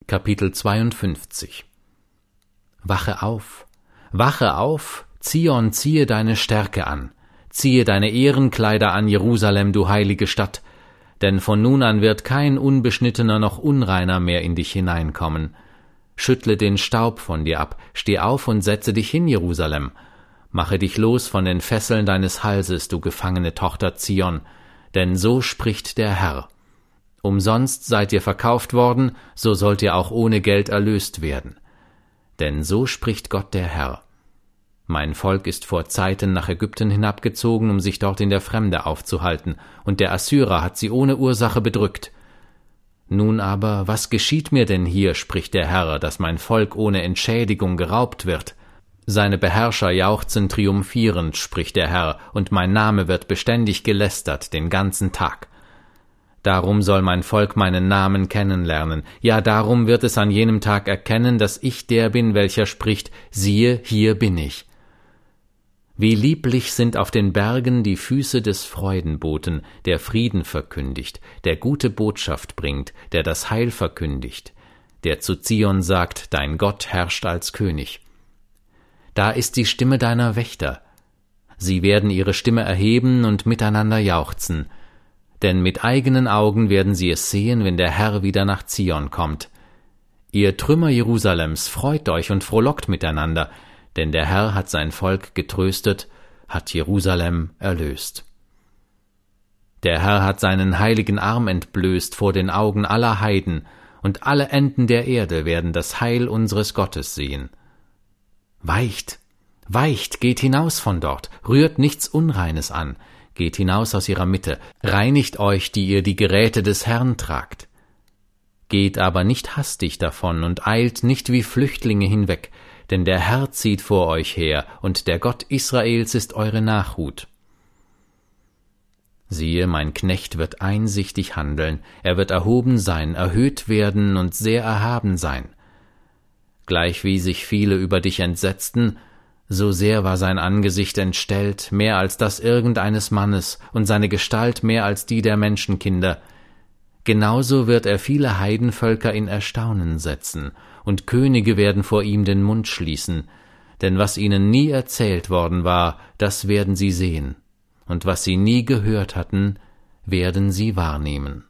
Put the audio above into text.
Kapitel 52. Wache auf, Zion, ziehe deine Stärke an, ziehe deine Ehrenkleider an, Jerusalem, du heilige Stadt, denn von nun an wird kein Unbeschnittener noch Unreiner mehr in dich hineinkommen. Schüttle den Staub von dir ab, steh auf und setze dich hin, Jerusalem. Mache dich los von den Fesseln deines Halses, du gefangene Tochter Zion, denn so spricht der Herr. Umsonst seid ihr verkauft worden, so sollt ihr auch ohne Geld erlöst werden. Denn so spricht Gott der Herr. Mein Volk ist vor Zeiten nach Ägypten hinabgezogen, um sich dort in der Fremde aufzuhalten, und der Assyrer hat sie ohne Ursache bedrückt. Nun aber, was geschieht mir denn hier, spricht der Herr, dass mein Volk ohne Entschädigung geraubt wird? Seine Beherrscher jauchzen triumphierend, spricht der Herr, und mein Name wird beständig gelästert den ganzen Tag. Darum soll mein Volk meinen Namen kennenlernen, ja, darum wird es an jenem Tag erkennen, dass ich der bin, welcher spricht, siehe, hier bin ich. Wie lieblich sind auf den Bergen die Füße des Freudenboten, der Frieden verkündigt, der gute Botschaft bringt, der das Heil verkündigt, der zu Zion sagt, dein Gott herrscht als König. Da ist die Stimme deiner Wächter. Sie werden ihre Stimme erheben und miteinander jauchzen, denn mit eigenen Augen werden sie es sehen, wenn der Herr wieder nach Zion kommt. Ihr Trümmer Jerusalems, freut euch und frohlockt miteinander, denn der Herr hat sein Volk getröstet, hat Jerusalem erlöst. Der Herr hat seinen heiligen Arm entblößt vor den Augen aller Heiden, und alle Enden der Erde werden das Heil unseres Gottes sehen. Weicht, weicht, geht hinaus von dort, rührt nichts Unreines an, geht hinaus aus ihrer Mitte, reinigt euch, die ihr die Geräte des Herrn tragt. Geht aber nicht hastig davon und eilt nicht wie Flüchtlinge hinweg, denn der Herr zieht vor euch her, und der Gott Israels ist eure Nachhut. Siehe, mein Knecht wird einsichtig handeln, er wird erhoben sein, erhöht werden und sehr erhaben sein. Gleichwie sich viele über dich entsetzten, so sehr war sein Angesicht entstellt, mehr als das irgendeines Mannes, und seine Gestalt mehr als die der Menschenkinder. Genauso wird er viele Heidenvölker in Erstaunen setzen, und Könige werden vor ihm den Mund schließen, denn was ihnen nie erzählt worden war, das werden sie sehen, und was sie nie gehört hatten, werden sie wahrnehmen.